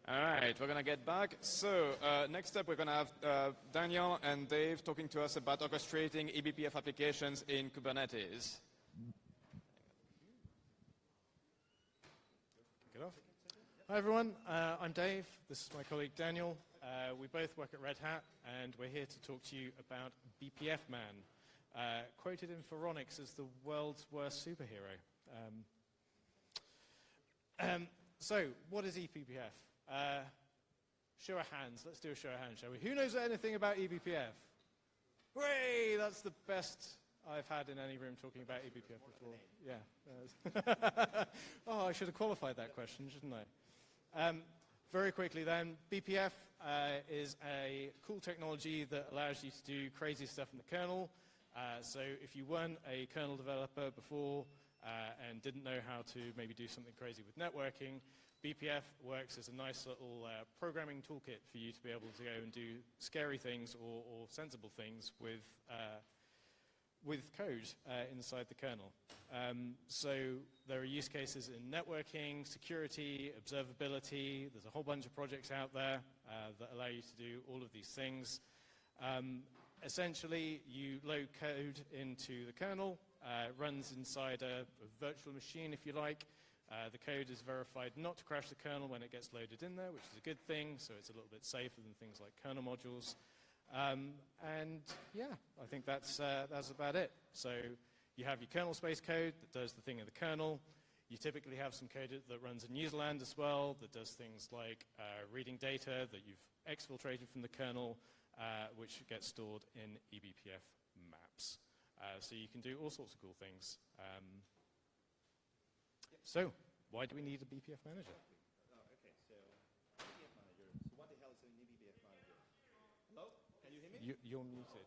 All right, we're going to get back. So next up, we're going to have Daniel and Dave talking to us about orchestrating eBPF applications in Kubernetes. Kick it off. Hi, everyone. I'm Dave. This is my colleague, Daniel. We both work at Red Hat, and we're here to talk to you about BPF Man, quoted in Phoronix as the world's worst superhero. So, what is eBPF? Show of hands. Let's do a show of hands, shall we? Who knows anything about eBPF? Hooray! That's the best I've had in any room talking about eBPF before. Yeah. Oh, I should have qualified that question, shouldn't I? Very quickly then, BPF is a cool technology that allows you to do crazy stuff in the kernel. So if you weren't a kernel developer before and didn't know how to maybe do something crazy with networking, BPF works as a nice little programming toolkit for you to be able to go and do scary things or sensible things with code inside the kernel. So there are use cases in networking, security, observability. There's a whole bunch of projects out there that allow you to do all of these things. Essentially, you load code into the kernel. It runs inside a virtual machine, if you like. The code is verified not to crash the kernel when it gets loaded in there, which is a good thing, so it's a little bit safer than things like kernel modules. And yeah, I think that's about it. So you have your kernel space code that does the thing in the kernel. You typically have some code that runs in userland as well, that does things like reading data that you've exfiltrated from the kernel, which gets stored in eBPF maps. So you can do all sorts of cool things. So why do we need a BPF manager? Okay, so BPF manager. So what the hell is an eBPF manager? Hello? Can you hear me? You're muted.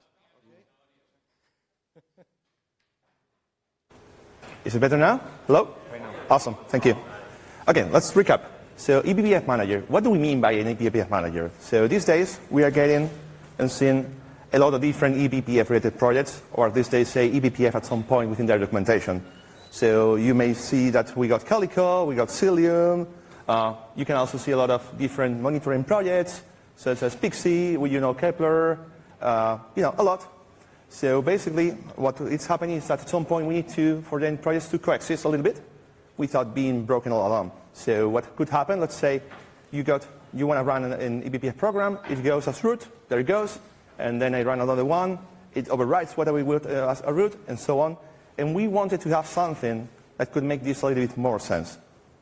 Okay. Is it better now? Hello? Right now. Awesome, thank you. Okay, let's recap. So eBPF manager, what do we mean by an eBPF manager? So these days, we are getting and seeing a lot of different eBPF related projects, or these days say eBPF at some point within their documentation. So you may see that we got Calico, we got Cilium. You can also see a lot of different monitoring projects, such as Pixie, Kepler, a lot. So basically, what is happening is that at some point we need for the projects to coexist a little bit without being broken all along. So what could happen, let's say you want to run an eBPF program, it goes as root, there it goes, and then I run another one, it overwrites whatever we would as a root, and so on. And we wanted to have something that could make this a little bit more sense.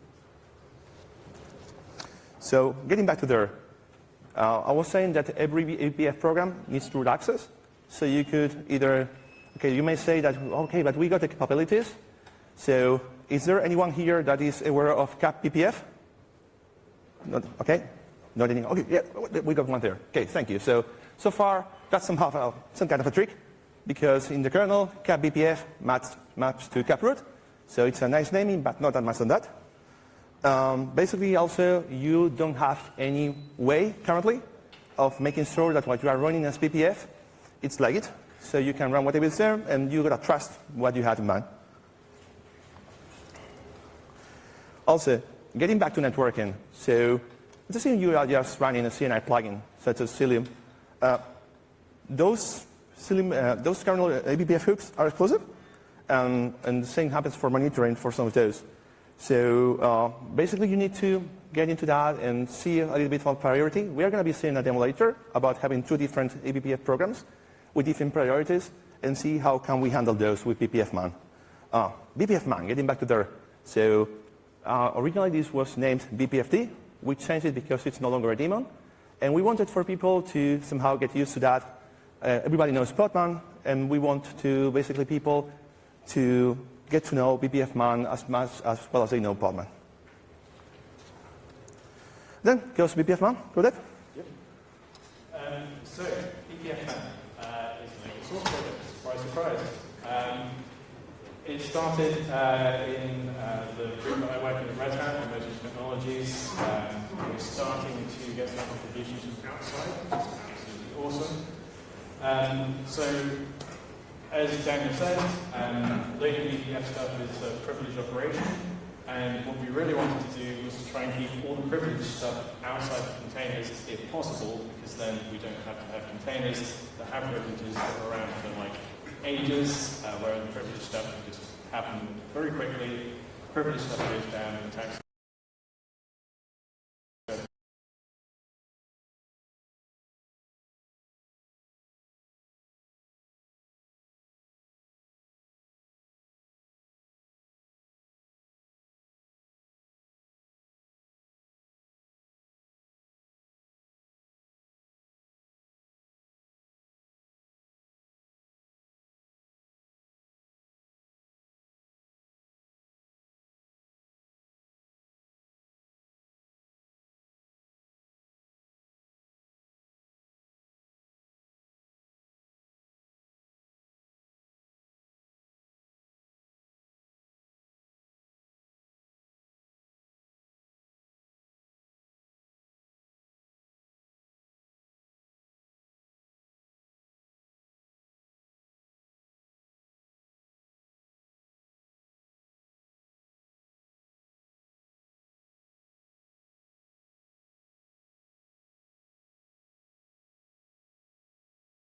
So getting back to there, I was saying that every eBPF program needs root access. So you could either, you may say that, but we got the capabilities. So is there anyone here that is aware of CAP-BPF? Not, okay, not any, okay, yeah, we got one there. Okay, thank you. So far, that's some kind of a trick. Because in the kernel, CAP-BPF maps to CAP-root. So it's a nice naming, but not that much than that. Basically, also, you don't have any way currently of making sure that what you are running as BPF, it's like it. So you can run whatever is there, and you got to trust what you had in mind. Also, getting back to networking. So let's assume you are just running a CNI plugin, such as Cilium. Those kernel eBPF hooks are exclusive, and the same happens for monitoring for some of those. So basically, you need to get into that and see a little bit about priority. We are going to be seeing a demo later about having two different eBPF programs with different priorities and see how can we handle those with BPF Man. BPF Man, getting back to there. So originally, this was named BPFD. We changed it because it's no longer a daemon, and we wanted for people to somehow get used to that. Everybody knows Podman, and we want to basically people to get to know BPF Man as well as they know Podman. Then goes BPF Man. Go ahead. Yep. So BPF Man is an open source project. Surprise, surprise. It started in the group that I work in at Red Hat, Emerging Technologies. We're starting to get some contributions from outside, which is absolutely awesome. So, as Daniel said, loading BPF stuff is a privileged operation. And what we really wanted to do was to try and keep all the privileged stuff outside the containers if possible, because then we don't have to have containers that have privileges that are around for like ages, where the privileged stuff can just happen very quickly. Privileged stuff goes down, and attacks